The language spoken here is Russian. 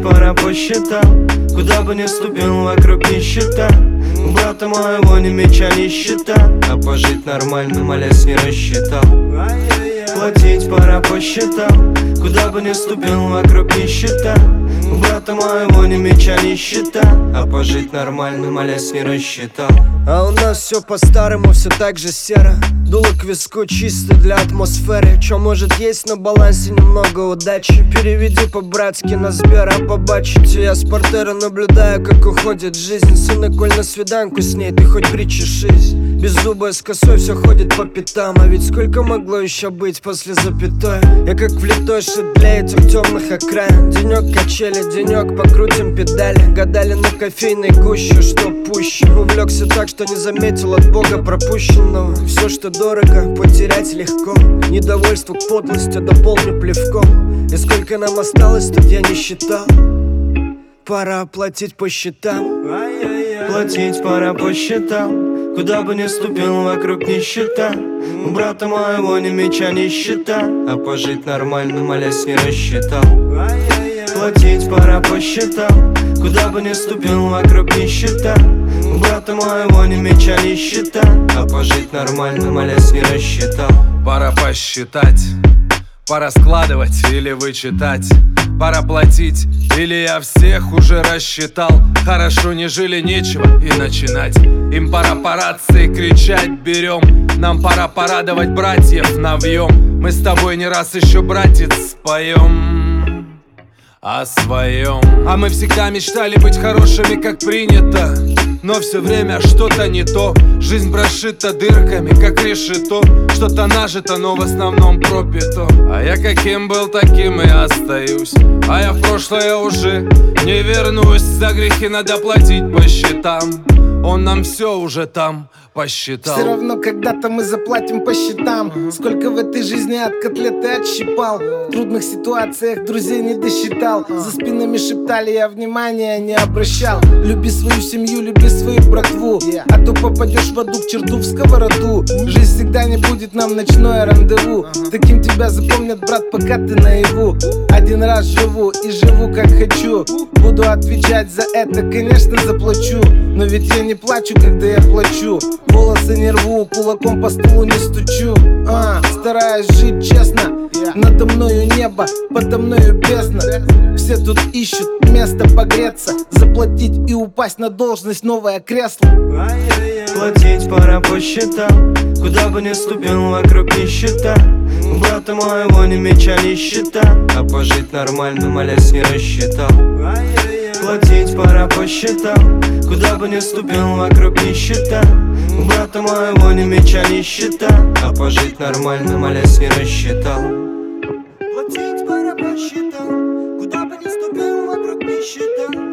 пора по счетам. Куда бы ни ступил, вокруг нищета. У брата моего ни меча, ни щита, а пожить нормально, молясь, не рассчитал. Платить пора по счетам. Куда бы ни ступил, вокруг нищета. У брата моего ни меча, ни щита, а пожить нормально, молясь, не рассчитал. А у нас все по-старому, все так же серо. Дуло к виску чисто для атмосферы. Чё может есть на балансе немного удачи? Переведи по-братски на Сбер, а побачите. Я с портера наблюдаю, как уходит жизнь. Сына, коль на свиданку с ней, ты хоть причешись. Беззубая с косой все ходит по пятам. А ведь сколько могло еще быть после запятой? Я как влитой шит для этих темных окраин. Денек качели, денек покрутим педали. Гадали на кофейной гуще, что пуще. Увлекся так, что не заметил от Бога пропущенного. Все, что дорого, потерять легко. Недовольство к подлости дополню плевком. И сколько нам осталось, тут я не считал. Пора платить по счетам. Платить пора по счетам. Куда бы ни ступил, вокруг нищета. У брата моего ни меча, ни щита, а пожить нормально, молясь, не рассчитал. Платить пора по счетам. Куда бы ни ступил, вокруг нищета. У брата моего ни меча, ни щита, а пожить нормально, молясь, не рассчитал. Пора посчитать, пора складывать или вычитать. Пора платить, или я всех уже рассчитал. Хорошо не жили, нечего и начинать. Им пора по рации кричать берем. Нам пора порадовать братьев навьем. Мы с тобой не раз еще, братец, споем о своем. А мы всегда мечтали быть хорошими, как принято. Но все время что-то не то. Жизнь прошита дырками, как решето. Что-то нажито, но в основном пропито. А я каким был, таким и остаюсь. А я в прошлое уже не вернусь. За грехи надо платить по счетам. Он нам все уже там посчитал. Все равно когда-то мы заплатим по счетам. Сколько в этой жизни от котлеты отщипал. В трудных ситуациях друзей не досчитал. За спинами шептали, я внимания не обращал. Люби свою семью, люби свою братву. А то попадешь в аду, к черту, в сковороду. Жизнь всегда не будет нам ночное рандеву. Таким тебя запомнят, брат, пока ты наяву. Один раз живу и живу как хочу. Буду отвечать за это, конечно, заплачу. Но ведь я не плачу, когда я плачу. Волосы не рву, кулаком по столу не стучу. Стараюсь жить честно. Надо мною небо, подо мною бездна. Все тут ищут место погреться. Заплатить и упасть на должность, новое кресло. Платить пора по счетам. Куда бы ни ступил, вокруг нищета. У брата моего ни меча, ни щита, а пожить нормально, молясь, не рассчитал. Платить пора по счетам. Куда бы ни ступил, вокруг нищета. У брата моего ни меча, ни щита, а пожить нормально, молясь, не рассчитал. Платить пора по счетам. Куда бы ни ступил, вокруг нищета.